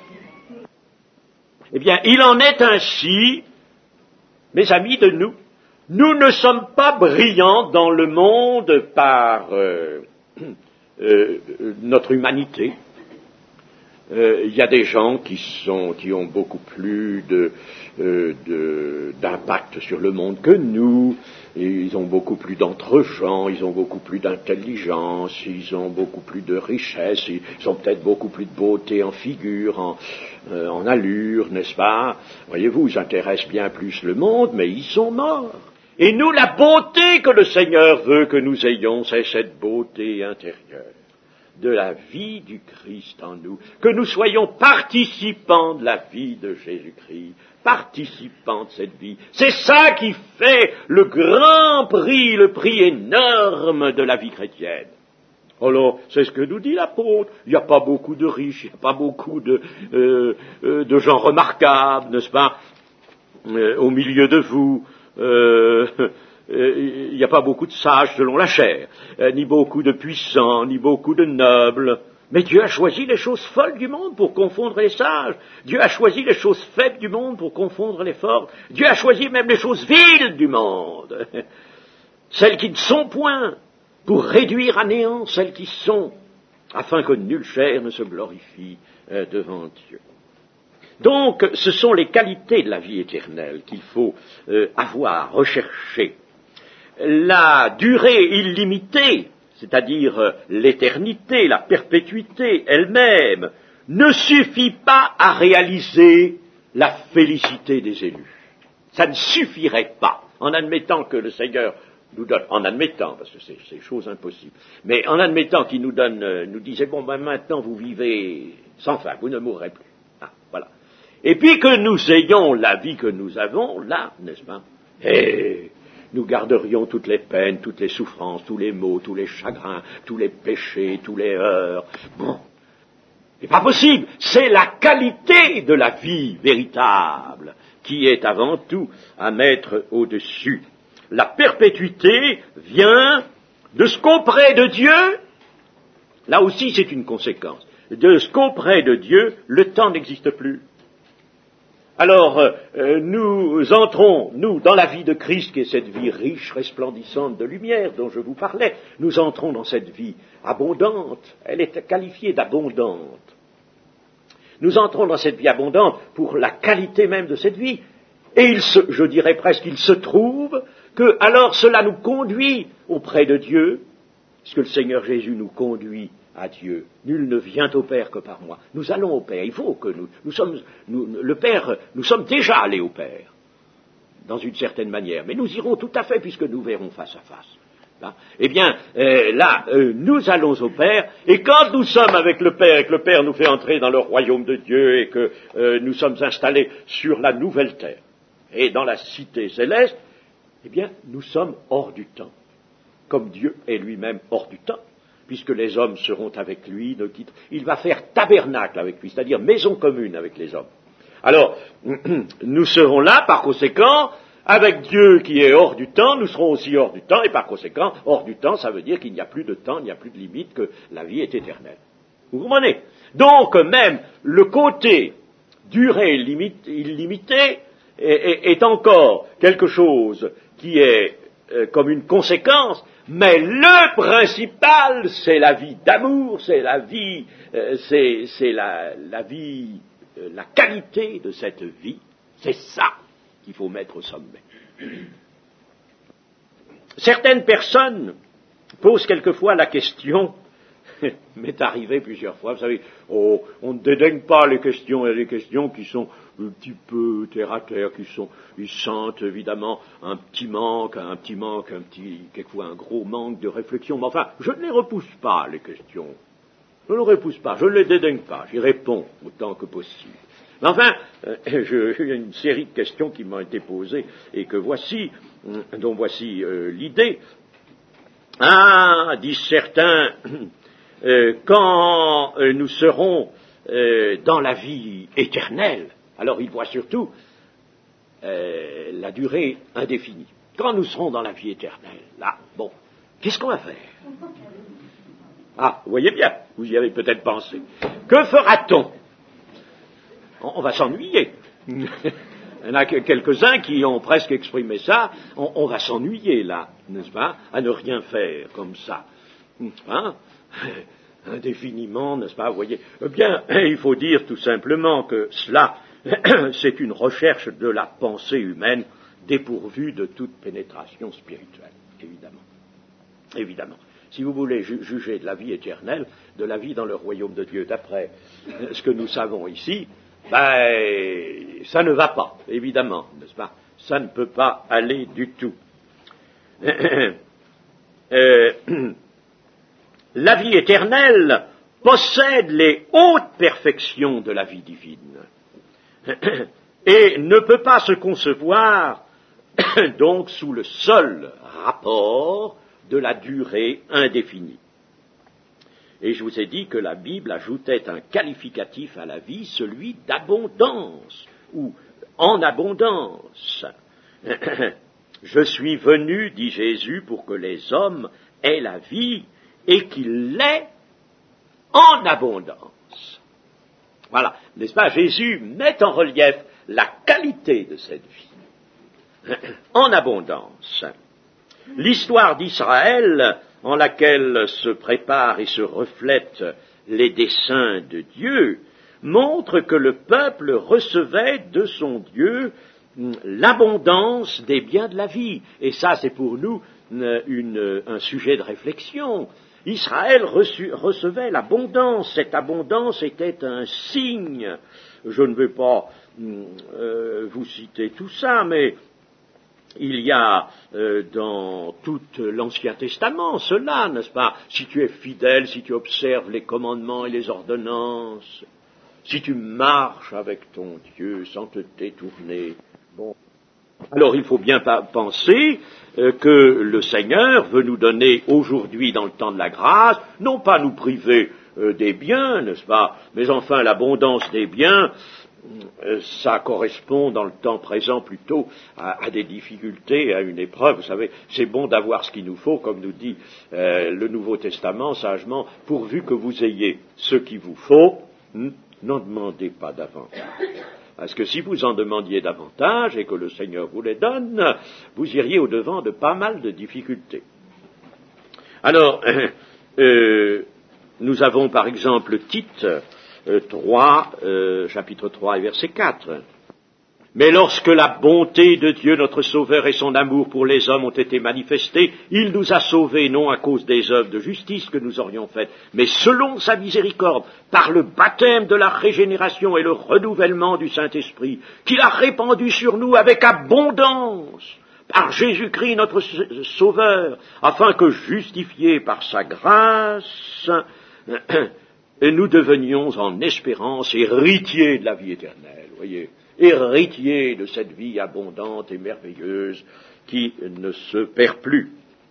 Eh bien, il en est ainsi, mes amis, de nous. Nous ne sommes pas brillants dans le monde par euh, euh, notre humanité. euh, il y a des gens qui sont, qui ont beaucoup plus de, euh, de, d'impact sur le monde que nous. Ils ont beaucoup plus d'entre-gens, ils ont beaucoup plus d'intelligence, ils ont beaucoup plus de richesse, ils ont peut-être beaucoup plus de beauté en figure, en, euh, en allure, n'est-ce pas? Voyez-vous, ils intéressent bien plus le monde, mais ils sont morts. Et nous, la beauté que le Seigneur veut que nous ayons, c'est cette beauté intérieure de la vie du Christ en nous, que nous soyons participants de la vie de Jésus-Christ, participants de cette vie. C'est ça qui fait le grand prix, le prix énorme de la vie chrétienne. Alors, c'est ce que nous dit l'apôtre. Il n'y a pas beaucoup de riches, il n'y a pas beaucoup de, euh, euh, de gens remarquables, n'est-ce pas, euh, au milieu de vous. Euh, il n'y a pas beaucoup de sages selon la chair, euh, ni beaucoup de puissants, ni beaucoup de nobles. Mais Dieu a choisi les choses folles du monde pour confondre les sages. Dieu a choisi les choses faibles du monde pour confondre les forts. Dieu a choisi même les choses viles du monde, celles qui ne sont point, pour réduire à néant celles qui sont, afin que nulle chair ne se glorifie euh, devant Dieu. Donc, ce sont les qualités de la vie éternelle qu'il faut euh, avoir, rechercher. La durée illimitée, c'est-à-dire euh, l'éternité, la perpétuité elle-même, ne suffit pas à réaliser la félicité des élus. Ça ne suffirait pas, en admettant que le Seigneur nous donne, en admettant, parce que c'est, c'est chose impossible, mais en admettant qu'il nous donne, euh, nous disait, bon, ben maintenant vous vivez sans fin, vous ne mourrez plus. Ah, voilà. Et puis que nous ayons la vie que nous avons, là, n'est-ce pas, et nous garderions toutes les peines, toutes les souffrances, tous les maux, tous les chagrins, tous les péchés, tous les heurts. Bon, c'est pas possible. C'est la qualité de la vie véritable qui est avant tout à mettre au-dessus. La perpétuité vient de ce qu'auprès de Dieu, là aussi c'est une conséquence, de ce qu'auprès de Dieu, le temps n'existe plus. Alors, euh, nous entrons, nous, dans la vie de Christ, qui est cette vie riche, resplendissante de lumière dont je vous parlais, nous entrons dans cette vie abondante, elle est qualifiée d'abondante. Nous entrons dans cette vie abondante pour la qualité même de cette vie, et il se, je dirais presque, il se trouve que, alors cela nous conduit auprès de Dieu, puisque le Seigneur Jésus nous conduit à Dieu. Nul ne vient au Père que par moi. Nous allons au Père. Il faut que nous, nous sommes, nous, le Père, nous sommes déjà allés au Père, dans une certaine manière. Mais nous irons tout à fait, puisque nous verrons face à face. Là. Eh bien, euh, là, euh, nous allons au Père, et quand nous sommes avec le Père, et que le Père nous fait entrer dans le royaume de Dieu, et que euh, nous sommes installés sur la nouvelle terre, et dans la cité céleste, eh bien, nous sommes hors du temps, comme Dieu est lui-même hors du temps. Puisque les hommes seront avec lui, ne quittent, il va faire tabernacle avec lui, c'est-à-dire maison commune avec les hommes. Alors, nous serons là, par conséquent, avec Dieu qui est hors du temps, nous serons aussi hors du temps, et par conséquent, hors du temps, ça veut dire qu'il n'y a plus de temps, il n'y a plus de limite, que la vie est éternelle. Vous comprenez? Donc, même le côté durée illimitée est, est, est encore quelque chose qui est euh, comme une conséquence. Mais le principal, c'est la vie d'amour, c'est la vie, euh, c'est, c'est la, la vie, euh, la qualité de cette vie. C'est ça qu'il faut mettre au sommet. Certaines personnes posent quelquefois la question, m'est arrivé plusieurs fois, vous savez, oh, on ne dédaigne pas les questions, il y a des questions qui sont un petit peu terre à terre, qui sont, ils sentent évidemment un petit manque, un petit manque, un petit, quelquefois un gros manque de réflexion, mais enfin, je ne les repousse pas, les questions. Je ne les repousse pas, je ne les dédaigne pas, j'y réponds autant que possible. Mais enfin, euh, je, il y a une série de questions qui m'ont été posées, et que voici, dont voici euh, l'idée. Ah, disent certains, euh, quand euh, nous serons euh, dans la vie éternelle, alors il voit surtout euh, la durée indéfinie. Quand nous serons dans la vie éternelle, là, bon, qu'est-ce qu'on va faire? Ah, vous voyez bien, vous y avez peut-être pensé. Que fera-t-on? On, on va s'ennuyer. Il y en a quelques-uns qui ont presque exprimé ça. On, on va s'ennuyer là, n'est-ce pas, à ne rien faire comme ça. Hein? indéfiniment, n'est-ce pas, vous voyez. Eh bien, il faut dire tout simplement que cela, c'est une recherche de la pensée humaine dépourvue de toute pénétration spirituelle, évidemment. Évidemment. Si vous voulez ju- juger de la vie éternelle, de la vie dans le royaume de Dieu, d'après ce que nous savons ici, ben, ça ne va pas, évidemment, n'est-ce pas? Ça ne peut pas aller du tout. euh, la vie éternelle possède les hautes perfections de la vie divine et ne peut pas se concevoir donc sous le seul rapport de la durée indéfinie. Et je vous ai dit que la Bible ajoutait un qualificatif à la vie, celui d'abondance, ou en abondance. Je suis venu, dit Jésus, pour que les hommes aient la vie et qu'ils l'aient en abondance. Voilà, n'est-ce pas? Jésus met en relief la qualité de cette vie, en abondance. L'histoire d'Israël, en laquelle se préparent et se reflètent les desseins de Dieu, montre que le peuple recevait de son Dieu l'abondance des biens de la vie. Et ça, c'est pour nous une, une, un sujet de réflexion. Israël reçu, recevait l'abondance. Cette abondance était un signe. Je ne vais pas euh, vous citer tout ça, mais il y a euh, dans tout l'Ancien Testament cela, n'est-ce pas? Si tu es fidèle, si tu observes les commandements et les ordonnances, si tu marches avec ton Dieu sans te détourner, bon. Alors il faut bien penser euh, que le Seigneur veut nous donner aujourd'hui, dans le temps de la grâce, non pas nous priver euh, des biens, n'est-ce pas? Mais enfin l'abondance des biens, ça correspond dans le temps présent plutôt à, à des difficultés, à une épreuve. Vous savez, c'est bon d'avoir ce qu'il nous faut, comme nous dit euh, le Nouveau Testament sagement, pourvu que vous ayez ce qu'il vous faut, hmm, n'en demandez pas davantage. Parce que si vous en demandiez davantage et que le Seigneur vous les donne, vous iriez au-devant de pas mal de difficultés. Alors, euh, euh, nous avons par exemple Tite, Euh, trois, euh, chapitre trois et verset quatre. Mais lorsque la bonté de Dieu notre Sauveur et son amour pour les hommes ont été manifestés, il nous a sauvés non à cause des œuvres de justice que nous aurions faites, mais selon sa miséricorde, par le baptême de la régénération et le renouvellement du Saint-Esprit, qu'il a répandu sur nous avec abondance, par Jésus-Christ notre Sauveur, afin que, justifiés par sa grâce, et nous devenions en espérance héritiers de la vie éternelle, voyez, héritiers de cette vie abondante et merveilleuse qui ne se perd plus.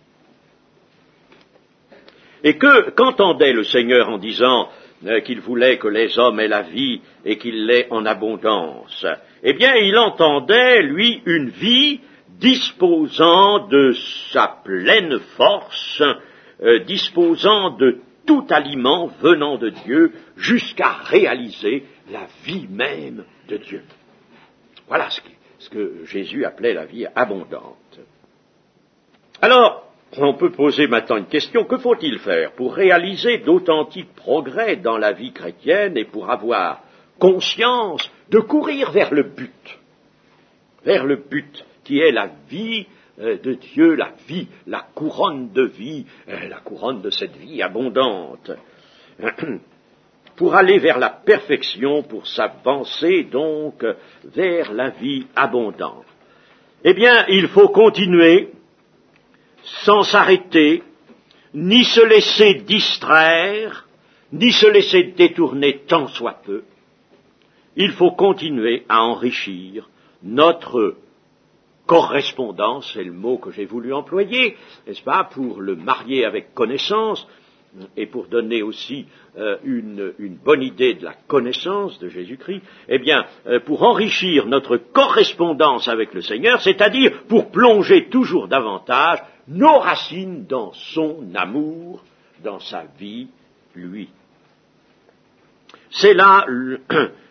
Et que, qu'entendait le Seigneur en disant euh, qu'il voulait que les hommes aient la vie et qu'il l'ait en abondance? Eh bien, il entendait, lui, une vie disposant de sa pleine force, euh, disposant de tout aliment venant de Dieu jusqu'à réaliser la vie même de Dieu. Voilà ce que, ce que Jésus appelait la vie abondante. Alors, on peut poser maintenant une question, que faut-il faire pour réaliser d'authentiques progrès dans la vie chrétienne et pour avoir conscience de courir vers le but, vers le but qui est la vie de Dieu, la vie, la couronne de vie, la couronne de cette vie abondante, pour aller vers la perfection, pour s'avancer donc vers la vie abondante. Eh bien, il faut continuer sans s'arrêter, ni se laisser distraire, ni se laisser détourner tant soit peu. Il faut continuer à enrichir notre correspondance, c'est le mot que j'ai voulu employer, n'est-ce pas, pour le marier avec connaissance, et pour donner aussi euh, une, une bonne idée de la connaissance de Jésus-Christ, eh bien, euh, pour enrichir notre correspondance avec le Seigneur, c'est-à-dire pour plonger toujours davantage nos racines dans son amour, dans sa vie, lui. C'est là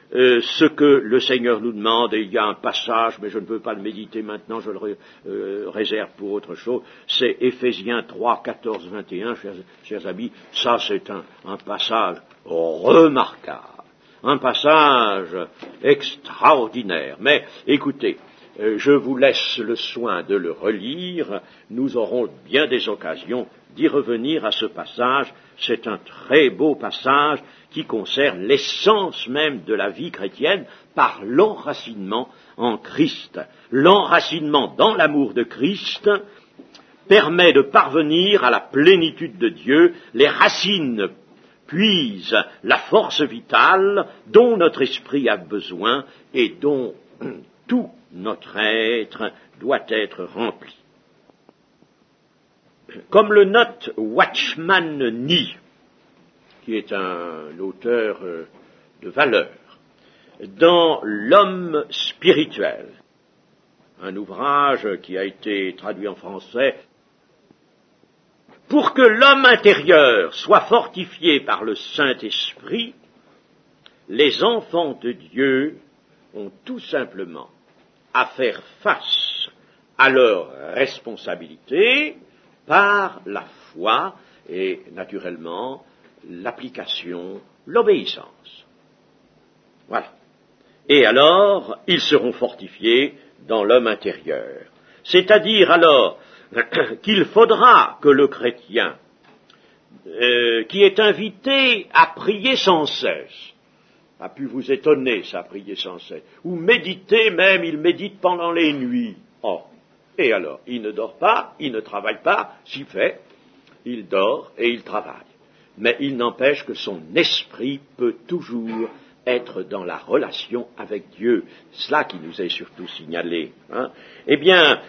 euh, ce que le Seigneur nous demande, et il y a un passage, mais je ne peux pas le méditer maintenant, je le ré, euh, réserve pour autre chose, c'est Éphésiens trois, quatorze, vingt et un, chers, chers amis, ça c'est un, un passage remarquable, un passage extraordinaire. Mais écoutez, euh, je vous laisse le soin de le relire, nous aurons bien des occasions d'y revenir à ce passage. C'est un très beau passage qui concerne l'essence même de la vie chrétienne par l'enracinement en Christ. L'enracinement dans l'amour de Christ permet de parvenir à la plénitude de Dieu. Les racines puisent la force vitale dont notre esprit a besoin et dont tout notre être doit être rempli. Comme le note Watchman Nee, qui est un auteur de valeur, dans L'homme spirituel, un ouvrage qui a été traduit en français, pour que l'homme intérieur soit fortifié par le Saint-Esprit, les enfants de Dieu ont tout simplement à faire face à leurs responsabilités par la foi et, naturellement, l'application, l'obéissance. Voilà. Et alors, ils seront fortifiés dans l'homme intérieur. C'est-à-dire alors qu'il faudra que le chrétien, euh, qui est invité à prier sans cesse, a pu vous étonner, ça, prier sans cesse, ou méditer même, il médite pendant les nuits. Oh, et alors, il ne dort pas, il ne travaille pas, s'il fait, il dort et il travaille. Mais il n'empêche que son esprit peut toujours être dans la relation avec Dieu. Cela qui nous est surtout signalé. Hein. Eh bien,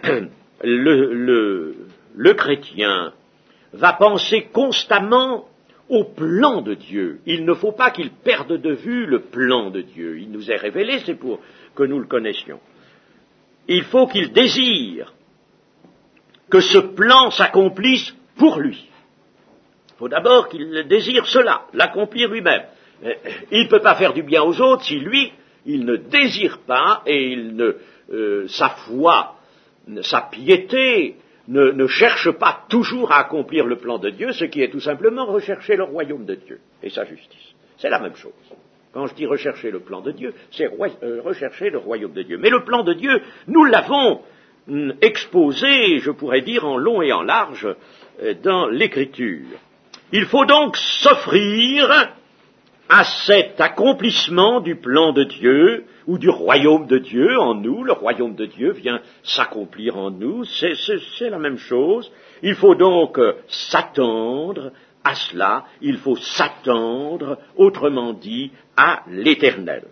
le, le, le chrétien va penser constamment au plan de Dieu. Il ne faut pas qu'il perde de vue le plan de Dieu. Il nous est révélé, c'est pour que nous le connaissions. Il faut qu'il désire que ce plan s'accomplisse pour lui. Il faut d'abord qu'il désire cela, l'accomplir lui-même. Il ne peut pas faire du bien aux autres si lui, il ne désire pas et il ne, euh, sa foi, sa piété ne, ne cherche pas toujours à accomplir le plan de Dieu, ce qui est tout simplement rechercher le royaume de Dieu et sa justice. C'est la même chose. Quand je dis rechercher le plan de Dieu, c'est rechercher le royaume de Dieu. Mais le plan de Dieu, nous l'avons exposé, je pourrais dire, en long et en large dans l'Écriture. Il faut donc s'offrir à cet accomplissement du plan de Dieu, ou du royaume de Dieu en nous. Le royaume de Dieu vient s'accomplir en nous, c'est, c'est, c'est la même chose. Il faut donc s'attendre à cela, il faut s'attendre, autrement dit, à l'éternel.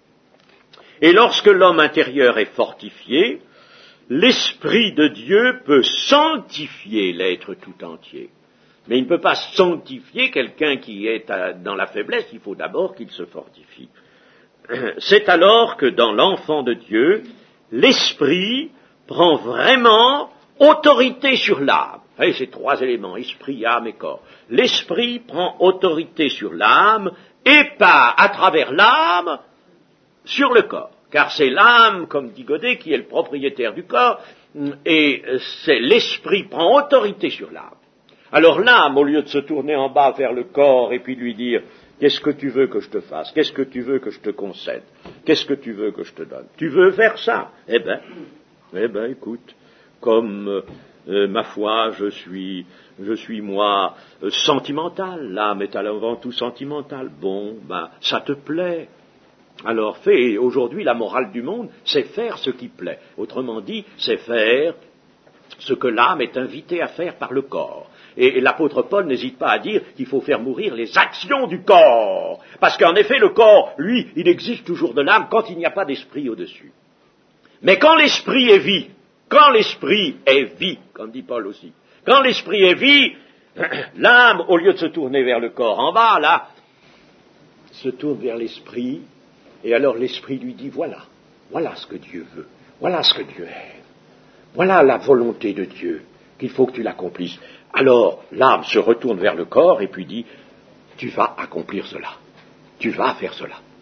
Et lorsque l'homme intérieur est fortifié, l'Esprit de Dieu peut sanctifier l'être tout entier. Mais il ne peut pas sanctifier quelqu'un qui est dans la faiblesse, il faut d'abord qu'il se fortifie. C'est alors que dans l'enfant de Dieu, l'Esprit prend vraiment autorité sur l'âme. Et ces trois éléments, esprit, âme et corps. L'esprit prend autorité sur l'âme et pas à travers l'âme sur le corps. Car c'est l'âme, comme dit Godet, qui est le propriétaire du corps, et c'est l'esprit prend autorité sur l'âme. Alors l'âme, au lieu de se tourner en bas vers le corps et puis lui dire « Qu'est-ce que tu veux que je te fasse? Qu'est-ce que tu veux que je te concède? Qu'est-ce que tu veux que je te donne? Tu veux faire ça? Eh ben, eh ben, écoute, comme... Euh, ma foi, je suis, je suis moi euh, sentimental. L'âme est avant tout sentimentale. Bon, ben, ça te plaît. Alors fais. Et aujourd'hui, la morale du monde, c'est faire ce qui plaît. Autrement dit, c'est faire ce que l'âme est invitée à faire par le corps. Et, et l'apôtre Paul n'hésite pas à dire qu'il faut faire mourir les actions du corps. Parce qu'en effet, le corps, lui, il exige toujours de l'âme quand il n'y a pas d'esprit au-dessus. Mais quand l'esprit est vie, Quand l'esprit est vie, comme dit Paul aussi, quand l'esprit est vie, l'âme, au lieu de se tourner vers le corps en bas, là, se tourne vers l'esprit, et alors l'esprit lui dit, voilà, voilà ce que Dieu veut, voilà ce que Dieu aime, voilà la volonté de Dieu, qu'il faut que tu l'accomplisses. Alors l'âme se retourne vers le corps et puis dit, tu vas accomplir cela, tu vas faire cela.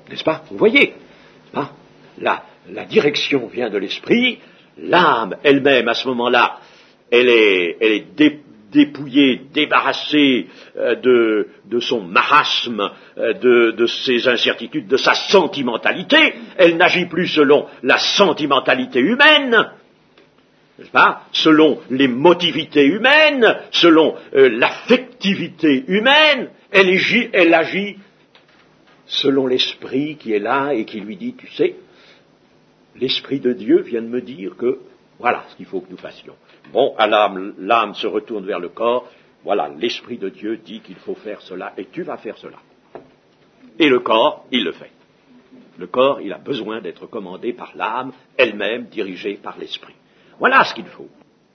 N'est-ce pas? Vous voyez, hein, la, la direction vient de l'esprit, l'âme elle-même, à ce moment-là, elle est, elle est dé, dépouillée, débarrassée euh, de, de son marasme, euh, de, de ses incertitudes, de sa sentimentalité. Elle n'agit plus selon la sentimentalité humaine, n'est-ce pas, selon les motivités humaines, selon euh, l'affectivité humaine. Elle agit, elle agit selon l'esprit qui est là et qui lui dit, tu sais, l'esprit de Dieu vient de me dire que voilà ce qu'il faut que nous fassions. Bon, à l'âme, l'âme se retourne vers le corps, voilà, l'esprit de Dieu dit qu'il faut faire cela et tu vas faire cela. Et le corps, il le fait. Le corps, il a besoin d'être commandé par l'âme, elle-même dirigée par l'esprit. Voilà ce qu'il faut.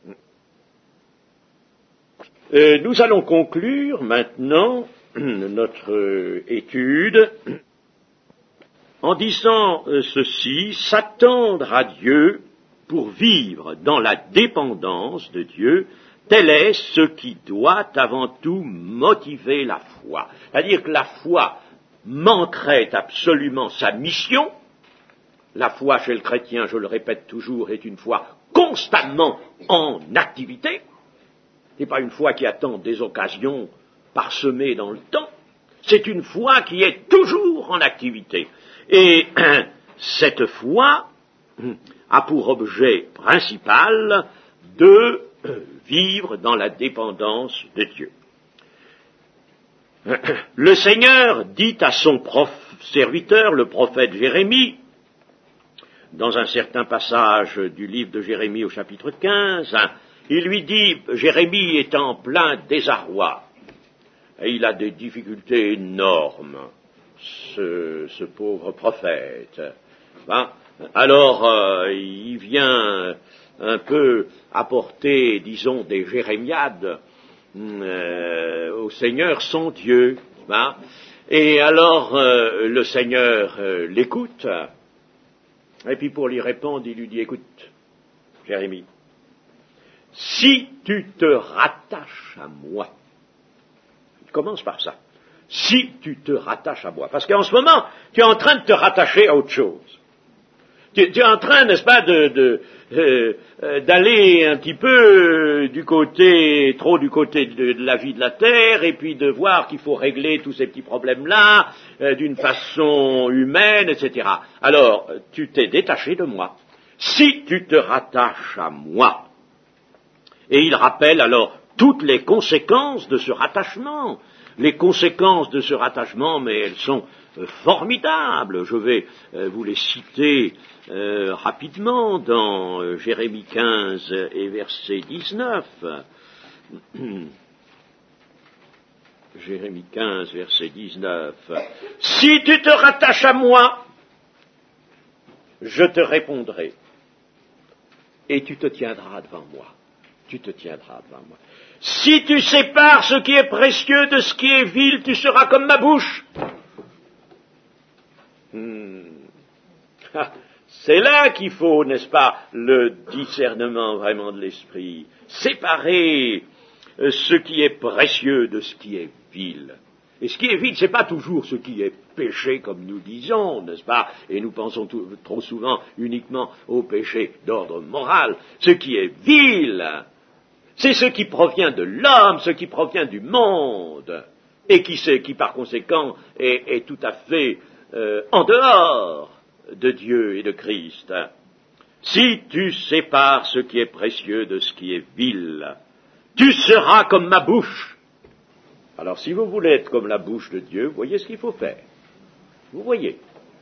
Euh, nous allons conclure maintenant notre étude en disant ceci: s'attendre à Dieu pour vivre dans la dépendance de Dieu, tel est ce qui doit avant tout motiver la foi. C'est-à-dire que la foi manquerait absolument sa mission. La foi chez le chrétien, je le répète toujours, est une foi constamment en activité. Ce n'est pas une foi qui attend des occasions parsemées dans le temps. C'est une foi qui est toujours en activité. Et cette foi a pour objet principal de vivre dans la dépendance de Dieu. Le Seigneur dit à son prof, serviteur, le prophète Jérémie, dans un certain passage du livre de Jérémie au chapitre quinze, il lui dit, Jérémie est en plein désarroi, et il a des difficultés énormes, ce, ce pauvre prophète. Hein? Alors, euh, il vient un peu apporter, disons, des jérémiades euh, au Seigneur son Dieu. Hein? Et alors, euh, le Seigneur euh, l'écoute, et puis pour lui répondre, il lui dit, écoute, Jérémie, si tu te rattaches à moi, il commence par ça, si tu te rattaches à moi, parce qu'en ce moment, tu es en train de te rattacher à autre chose. Tu, tu es en train, n'est-ce pas, de, de, euh, euh, d'aller un petit peu euh, du côté, trop du côté de, de la vie de la terre, et puis de voir qu'il faut régler tous ces petits problèmes-là euh, d'une façon humaine, et cetera. Alors, tu t'es détaché de moi. Si tu te rattaches à moi, et il rappelle alors toutes les conséquences de ce rattachement. Les conséquences de ce rattachement, mais elles sont euh, formidables. Je vais euh, vous les citer euh, rapidement dans euh, Jérémie quinze et verset dix-neuf. Jérémie quinze, verset dix-neuf. Si tu te rattaches à moi, je te répondrai, et tu te tiendras devant moi. Tu te tiendras devant moi. Si tu sépares ce qui est précieux de ce qui est vil, tu seras comme ma bouche. Hmm. Ah, c'est là qu'il faut, n'est-ce pas, le discernement vraiment de l'esprit. Séparer ce qui est précieux de ce qui est vil. Et ce qui est vil, c'est pas toujours ce qui est péché, comme nous disons, n'est-ce pas? Et nous pensons tout, trop souvent uniquement au péché d'ordre moral. Ce qui est vil, c'est ce qui provient de l'homme, ce qui provient du monde, et qui, qui par conséquent est, est tout à fait euh, en dehors de Dieu et de Christ. Si tu sépares ce qui est précieux de ce qui est vil, tu seras comme ma bouche. Alors si vous voulez être comme la bouche de Dieu, vous voyez ce qu'il faut faire. Vous voyez.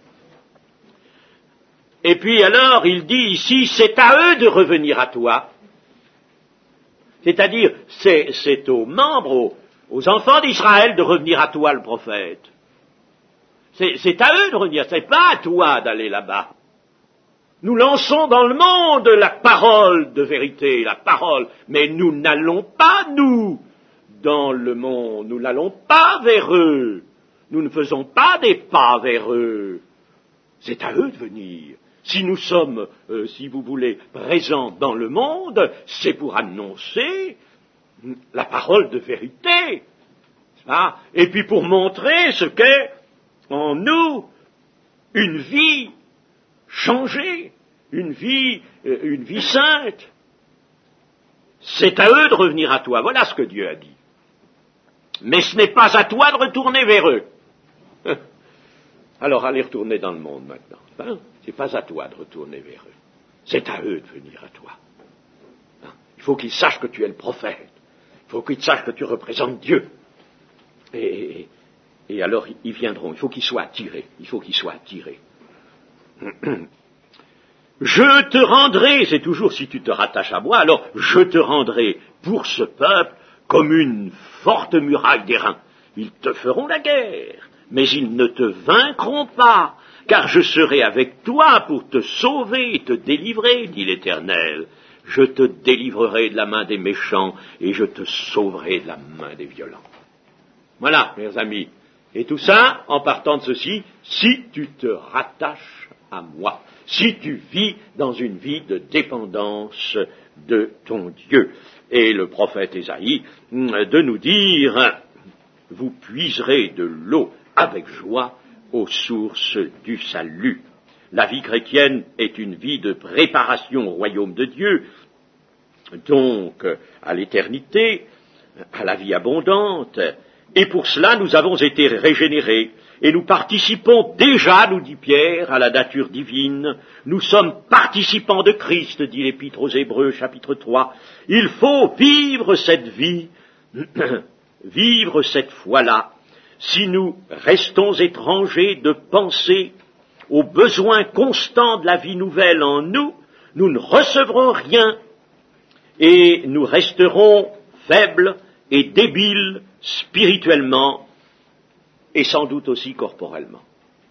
Et puis alors, il dit ici, c'est à eux de revenir à toi. C'est-à-dire, c'est, c'est aux membres, aux, aux enfants d'Israël de revenir à toi, le prophète. C'est, c'est à eux de revenir, c'est pas à toi d'aller là-bas. Nous lançons dans le monde la parole de vérité, la parole, mais nous n'allons pas, nous, dans le monde, nous n'allons pas vers eux, nous ne faisons pas des pas vers eux. C'est à eux de venir. Si nous sommes, euh, si vous voulez, présents dans le monde, c'est pour annoncer la parole de vérité, hein, et puis pour montrer ce qu'est en nous une vie changée, une vie, euh, une vie sainte. C'est à eux de revenir à toi. Voilà ce que Dieu a dit. Mais ce n'est pas à toi de retourner vers eux. Alors allez retourner dans le monde maintenant. Hein? C'est pas à toi de retourner vers eux. C'est à eux de venir à toi. Hein? Il faut qu'ils sachent que tu es le prophète. Il faut qu'ils sachent que tu représentes Dieu. Et, et alors ils viendront. Il faut qu'ils soient attirés. Il faut qu'ils soient attirés. Je te rendrai, c'est toujours si tu te rattaches à moi, alors je te rendrai pour ce peuple comme une forte muraille d'airain. Ils te feront la guerre, mais ils ne te vaincront pas, car je serai avec toi pour te sauver et te délivrer, dit l'Éternel. Je te délivrerai de la main des méchants et je te sauverai de la main des violents. Voilà, mes amis. Et tout ça, en partant de ceci, si tu te rattaches à moi, si tu vis dans une vie de dépendance de ton Dieu. Et le prophète Ésaïe, de nous dire, vous puiserez de l'eau avec joie aux sources du salut. La vie chrétienne est une vie de préparation au royaume de Dieu, donc à l'éternité, à la vie abondante. Et pour cela, nous avons été régénérés, et nous participons déjà, nous dit Pierre, à la nature divine. Nous sommes participants de Christ, dit l'Épître aux Hébreux, chapitre trois. Il faut vivre cette vie, vivre cette foi-là. Si nous restons étrangers de penser aux besoins constants de la vie nouvelle en nous, nous ne recevrons rien, et nous resterons faibles et débiles spirituellement et sans doute aussi corporellement.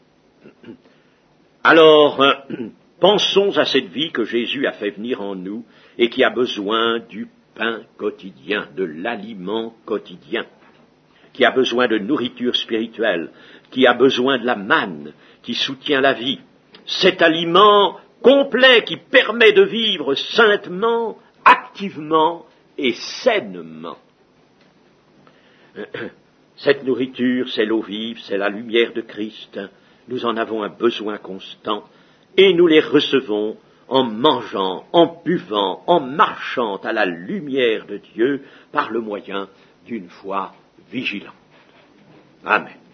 Alors, euh, pensons à cette vie que Jésus a fait venir en nous et qui a besoin du pain quotidien, de l'aliment quotidien, qui a besoin de nourriture spirituelle, qui a besoin de la manne, qui soutient la vie. Cet aliment complet qui permet de vivre saintement, activement et sainement. Cette nourriture, c'est l'eau vive, c'est la lumière de Christ. Nous en avons un besoin constant et nous les recevons en mangeant, en buvant, en marchant à la lumière de Dieu par le moyen d'une foi vigilante. Amen.